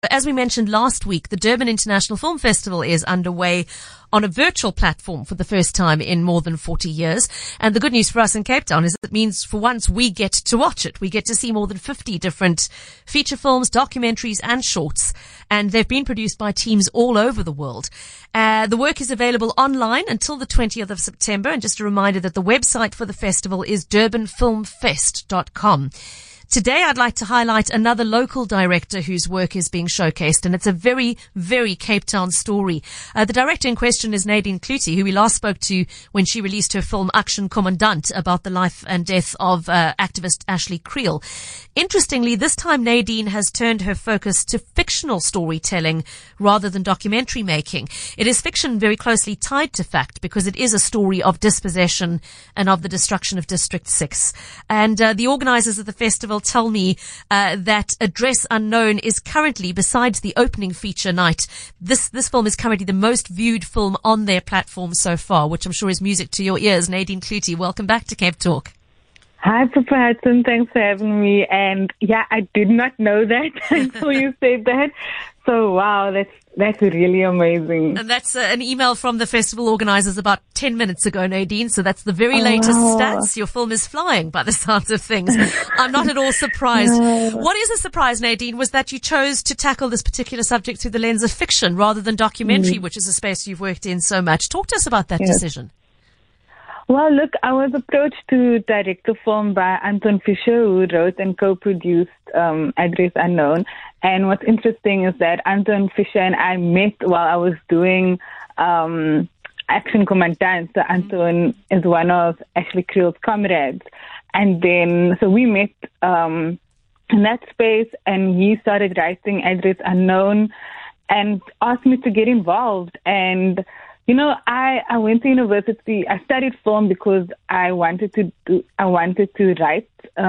As we mentioned last week, the Durban International Film Festival is underway on a virtual platform for the first time in more than 40 years. And the good news for us in Cape Town is that it means for once we get to watch it. We get to see more than 50 different feature films, documentaries and shorts. And they've been produced by teams all over the world. The work is available online until the 20th of September. And just a reminder that the website for the festival is durbanfilmfest.com. Today, I'd like to highlight another local director whose work is being showcased, and it's a very, very Cape Town story. The director in question is Nadine Cloete, who we last spoke to when she released her film Action Commandant about the life and death of activist Ashley Creel. Interestingly, this time Nadine has turned her focus to fictional storytelling rather than documentary making. It is fiction very closely tied to fact because it is a story of dispossession and of the destruction of District 6. And the organizers of the festival tell me that Address Unknown is currently, besides the opening feature night, this film is currently the most viewed film on their platform so far, which I'm sure is music to your ears. Nadine Cloete, welcome back to Cape Talk. Hi, Papa Hudson. Thanks for having me. And yeah, I did not know that until you said that. So wow, that's really amazing. And that's an email from the festival organizers about 10 minutes ago, Nadine. So that's the very latest stats. Your film is flying by the sounds of things. I'm not at all surprised. What is a surprise, Nadine, was that you chose to tackle this particular subject through the lens of fiction rather than documentary, which is a space you've worked in so much. Talk to us about that decision. Well, look, I was approached to direct the film by Anton Fischer, who wrote and co-produced Address Unknown. And what's interesting is that Anton Fischer and I met while I was doing Action Commandant. So Anton is one of Ashley Creel's comrades. And then, so we met in that space, and he started writing Address Unknown and asked me to get involved. And you know, I went to university. I studied film because I wanted to write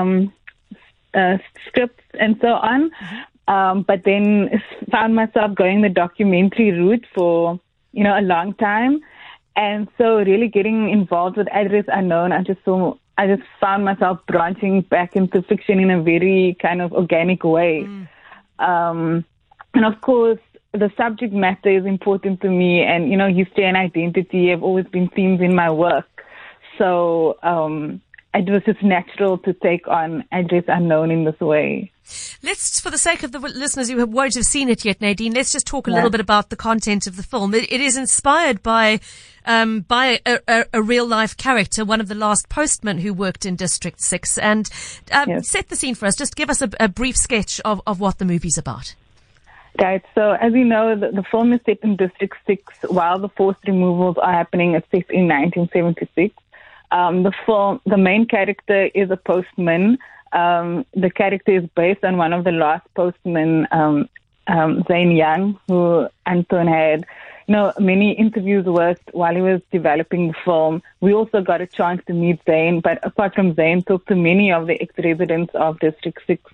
scripts and so on. But then found myself going the documentary route for, a long time. And so really getting involved with Address Unknown, I just found myself branching back into fiction in a very kind of organic way. And of course, the subject matter is important to me, and, history and identity have always been themes in my work. So it was just natural to take on Address Unknown in this way. Let's, for the sake of the listeners who won't have seen it yet, Nadine, let's just talk a little bit about the content of the film. It is inspired by a real life character, one of the last postmen who worked in District 6. And set the scene for us. Just give us a brief sketch of what the movie's about. Right. So, as you know, the film is set in District 6 while the forced removals are happening. It's set in 1976. The main character is a postman. The character is based on one of the last postmen, Zane Young, who Anton had, many interviews with while he was developing the film. We also got a chance to meet Zane, but apart from Zane, talked to many of the ex-residents of District 6.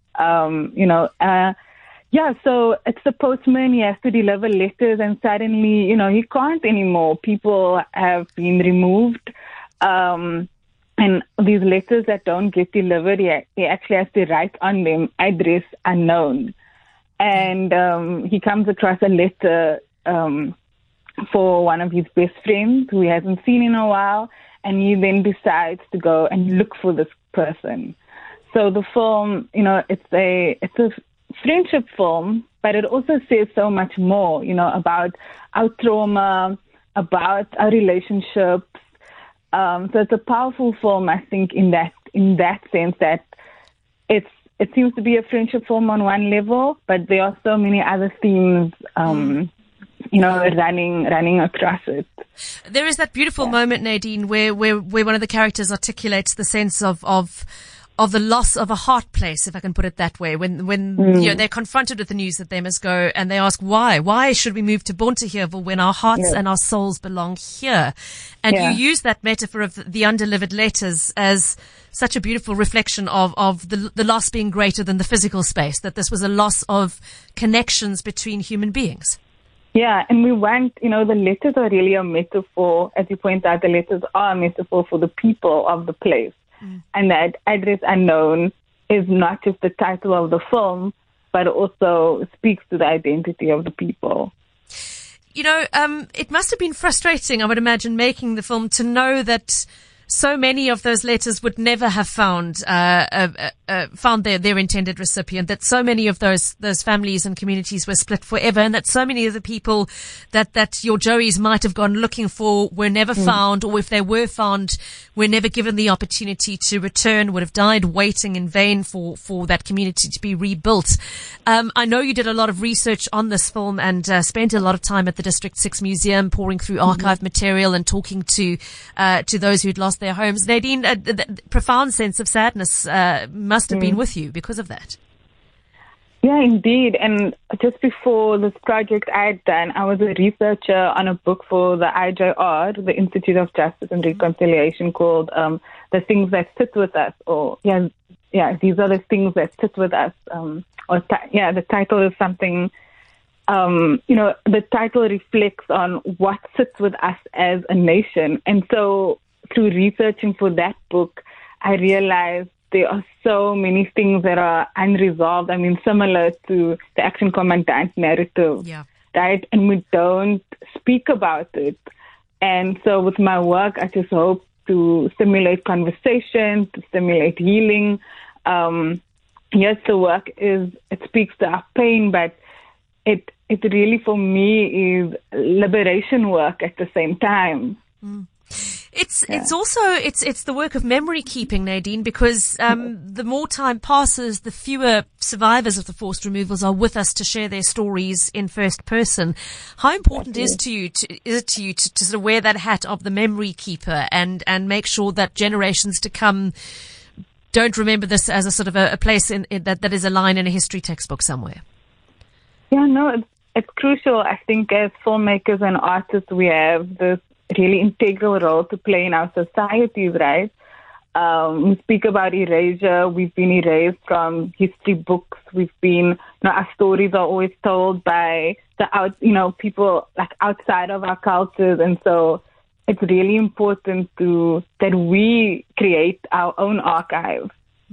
So it's the postman. He has to deliver letters, and suddenly, he can't anymore. People have been removed. And these letters that don't get delivered, he actually has to write on them, Address Unknown. And he comes across a letter for one of his best friends who he hasn't seen in a while, and he then decides to go and look for this person. So the film, it's a friendship film, but it also says so much more, about our trauma, about our relationships. So it's a powerful film, I think, in that sense that it seems to be a friendship film on one level, but there are so many other themes, running across it. There is that beautiful moment, Nadine, where one of the characters articulates the sense of the loss of a heart place, if I can put it that way, when they're confronted with the news that they must go, and they ask why should we move to Bonteheuwel when our hearts and our souls belong here? And you use that metaphor of the undelivered letters as such a beautiful reflection of the loss being greater than the physical space, that this was a loss of connections between human beings. Yeah, and we want, the letters are really a metaphor. As you point out, the letters are a metaphor for the people of the place. And that Address Unknown is not just the title of the film, but also speaks to the identity of the people. You know, it must have been frustrating, I would imagine, making the film, to know that so many of those letters would never have found their intended recipient, that so many of those families and communities were split forever, and that so many of the people that your Joeys might have gone looking for were never found, or if they were found, were never given the opportunity to return, would have died waiting in vain for that community to be rebuilt. I know you did a lot of research on this film and spent a lot of time at the District 6 Museum, pouring through archive material and talking to those who'd lost their homes. Nadine, the profound sense of sadness must have been with you because of that. Yeah, indeed. And just before this project I had done, I was a researcher on a book for the IJR, the Institute of Justice and Reconciliation, called The Things That Sit With Us, or these are the things that sit with us. The title is something, the title reflects on what sits with us as a nation. And so through researching for that book, I realized there are so many things that are unresolved. I mean, similar to the Action Commandant narrative, right? And we don't speak about it. And so with my work, I just hope to stimulate conversation, to stimulate healing. Yes, the work it speaks to our pain, but it really, for me, is liberation work at the same time. It's also the work of memory keeping, Nadine, because the more time passes, the fewer survivors of the forced removals are with us to share their stories in first person. How important is it to you to sort of wear that hat of the memory keeper and make sure that generations to come don't remember this as a sort of a place that is a line in a history textbook somewhere? Yeah, no, it's crucial. I think as filmmakers and artists, we have this really integral role to play in our societies, right? We speak about erasure. We've been erased from history books. Our stories are always told by people like outside of our cultures, and so it's really important that we create our own archive.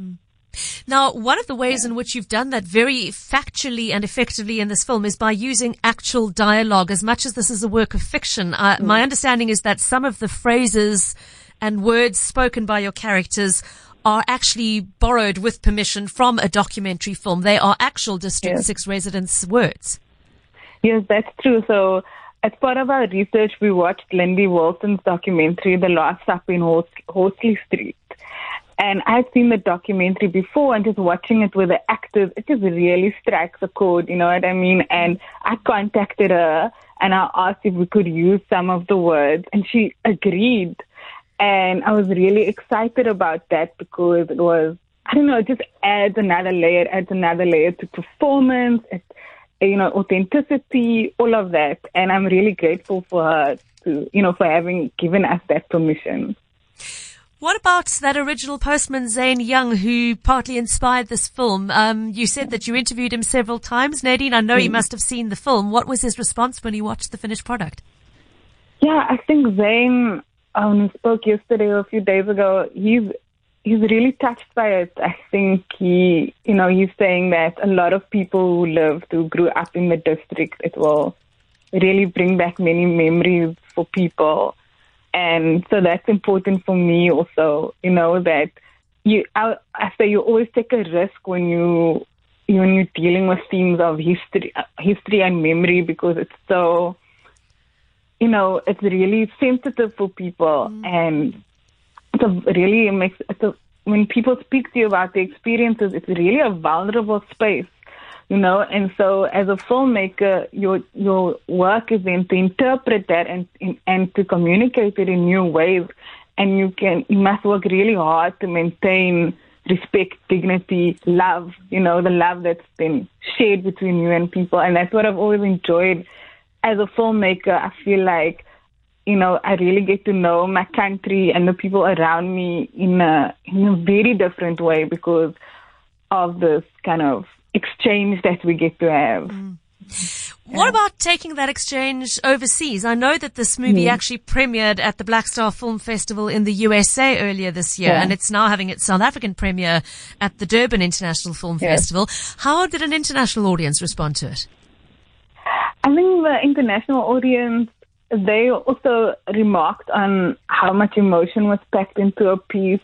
Now, one of the ways in which you've done that very factually and effectively in this film is by using actual dialogue. As much as this is a work of fiction, my understanding is that some of the phrases and words spoken by your characters are actually borrowed with permission from a documentary film. They are actual District 6 residents' words. Yes, that's true. So as part of our research, we watched Lindy Walton's documentary, The Last Supper in Horsley Street. And I've seen the documentary before, and just watching it with the actors, it just really strikes a chord, you know what I mean? And I contacted her, and I asked if we could use some of the words, and she agreed. And I was really excited about that because it was, it just adds another layer to performance, authenticity, all of that. And I'm really grateful for her for having given us that permission. What about that original postman, Zane Young, who partly inspired this film? You said that you interviewed him several times. Nadine, I know he must have seen the film. What was his response when he watched the finished product? Yeah, I think Zane, when he spoke yesterday or a few days ago, he's really touched by it. I think he's saying that a lot of people who grew up in the district, it will really bring back many memories for people. And so that's important for me also, that I say you always take a risk when you're dealing with themes of history and memory, because it's so, it's really sensitive for people. And when people speak to you about their experiences, it's really a vulnerable space. And so as a filmmaker, your work is then to interpret that and to communicate it in new ways. And you must work really hard to maintain respect, dignity, love, the love that's been shared between you and people. And that's what I've always enjoyed as a filmmaker. I feel like, I really get to know my country and the people around me in a very different way because of this kind of exchange that we get to have. What about taking that exchange overseas? I know that this movie actually premiered at the Black Star Film Festival in the USA earlier this year, and it's now having its South African premiere at the Durban International Film Festival. How did an international audience respond to it? I think the international audience, they also remarked on how much emotion was packed into a piece.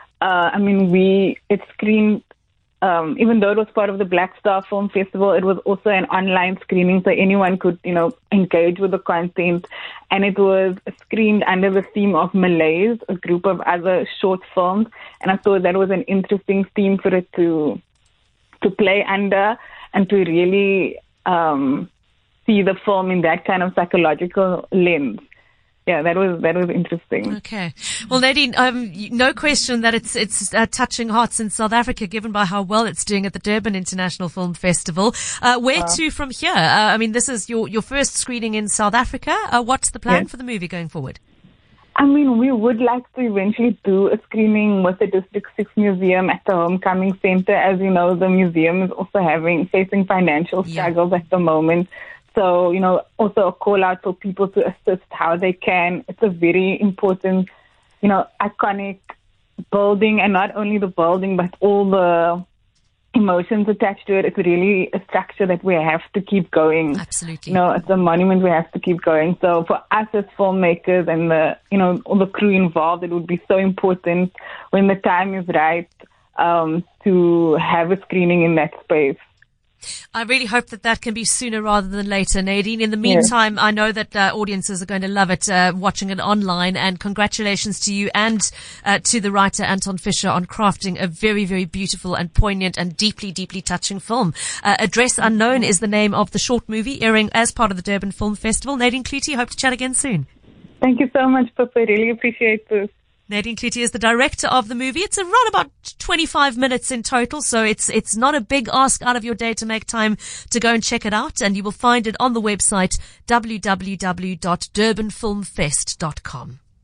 It screened, even though it was part of the Black Star Film Festival, it was also an online screening, so anyone could, engage with the content. And it was screened under the theme of Malays, a group of other short films. And I thought that was an interesting theme for it to play under and to really see the film in that kind of psychological lens. Yeah, that was interesting. Okay. Well, Nadine, no question that it's touching hearts in South Africa, given by how well it's doing at the Durban International Film Festival. Where to from here? This is your first screening in South Africa. What's the plan for the movie going forward? We would like to eventually do a screening with the District 6 Museum at the Homecoming Center. As you know, the museum is also facing financial struggles at the moment. So, also a call out for people to assist how they can. It's a very important, iconic building, and not only the building, but all the emotions attached to it. It's really a structure that we have to keep going. Absolutely. It's a monument we have to keep going. So for us as filmmakers and all the crew involved, it would be so important when the time is right to have a screening in that space. I really hope that can be sooner rather than later, Nadine. In the meantime, I know that audiences are going to love it, watching it online, and congratulations to you and to the writer Anton Fisher on crafting a very, very beautiful and poignant and deeply, deeply touching film. Address Unknown is the name of the short movie, airing as part of the Durban Film Festival. Nadine Cloete, hope to chat again soon. Thank you so much, Papa. Really appreciate this. Nadine Cloete is the director of the movie. It's around about 25 minutes in total, so it's not a big ask out of your day to make time to go and check it out, and you will find it on the website www.durbanfilmfest.com.